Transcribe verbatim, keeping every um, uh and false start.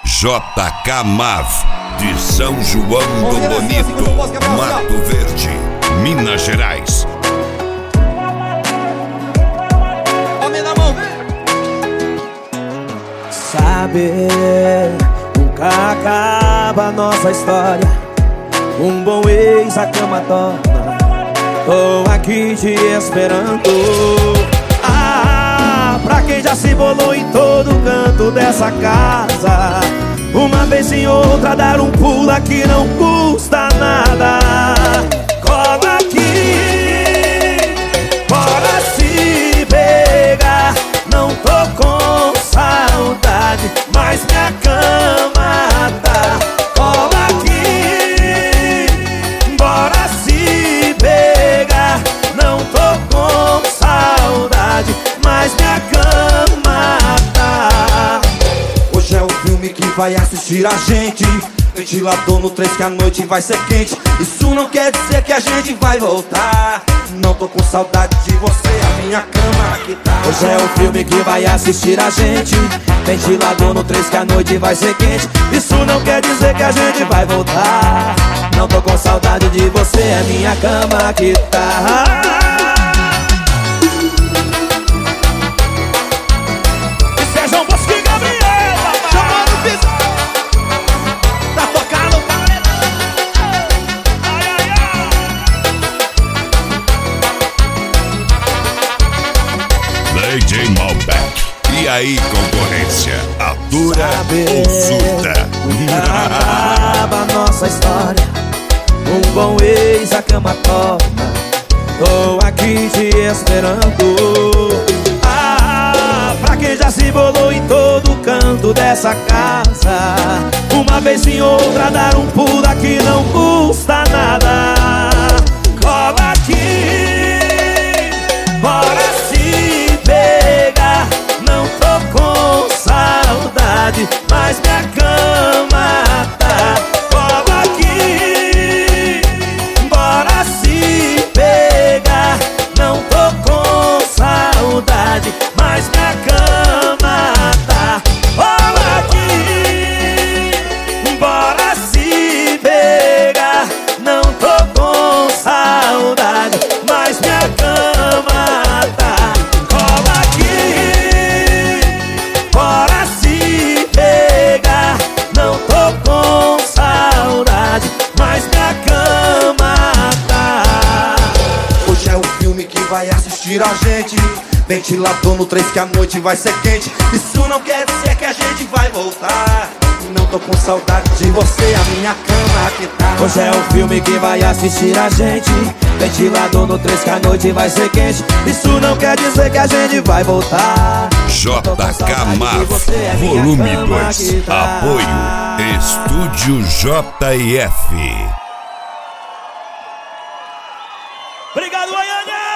J K Mav, de São João do Bonito, Mato Verde, Minas Gerais. Saber, nunca acaba a nossa história. Um bom ex a cama torna. Tô aqui te esperando. Ah, pra quem já se bolou em todo canto dessa casa, uma vez em outra dar um pulo aqui não custa nada. Cola aqui, bora se pegar. Não tô com saudade, mas minha cama tá. Cola aqui, bora se pegar. Não tô com saudade, mas minha cama tá. Hoje é o filme que vai assistir a gente. Ventilador no três que a noite vai ser quente. Isso não quer dizer que a gente vai voltar. Não tô com saudade de você, a minha cama aqui tá. Hoje é o filme que vai assistir a gente. Ventilador no três que a noite vai ser quente. Isso não quer dizer que a gente vai voltar. Não tô com saudade de você, a minha cama aqui tá. D J Malbec. E aí, concorrência? Atura ou surta? Acaba a nossa história. Um bom ex a cama torna. Tô aqui te esperando. Ah, pra quem já se bolou em todo canto dessa casa, uma vez em outra dar um pulo aqui não custa nada. Cola aqui, bora se pegar. Não tô com saudade, mas minha cama tá. Cola aqui, bora se pegar. Não tô com saudade, mas minha cama tá. Cola aqui, bora se pegar. Não tô com saudade, mas minha cama tá. Cola aqui, bora se pegar. Não tô com saudade, mas minha cama tá. Hoje é o filme que vai assistir a gente. Ventilador no três que a noite vai ser quente. Isso não quer dizer que a gente vai voltar. Não tô com saudade de você, a minha cama aqui tá. Hoje é o filme que vai assistir a gente. Ventilador no três que a noite vai ser quente. Isso não quer dizer que a gente vai voltar. J K Mav, volume dois. Apoio Estúdio J F. Obrigado, Goiânia!